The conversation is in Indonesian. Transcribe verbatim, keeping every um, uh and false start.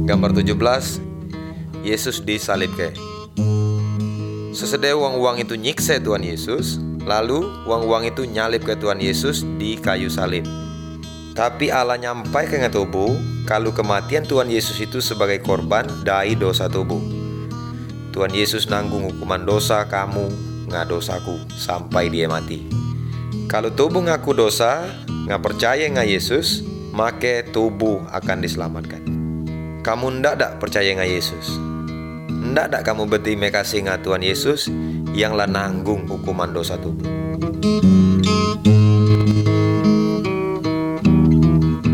Gambar tujuh belas, Yesus disalib ke. Sesudah uang-uang itu nyiksa Tuhan Yesus, lalu uang-uang itu nyalip ke Tuhan Yesus di kayu salib. Tapi Allah nyampai ke tubuh kalau kematian Tuhan Yesus itu sebagai korban dari dosa tubuh. Tuhan Yesus nanggung hukuman dosa kamu, nggak dosaku, sampai dia mati. Kalau tubuh ngaku dosa, nggak percaya nggak Yesus, maka tubuh akan diselamatkan. Kamu ndak dak percaya nggak Yesus? Ndak dak kamu berterima kasih nggak Tuhan Yesus yang lah nanggung hukuman dosa tubuh?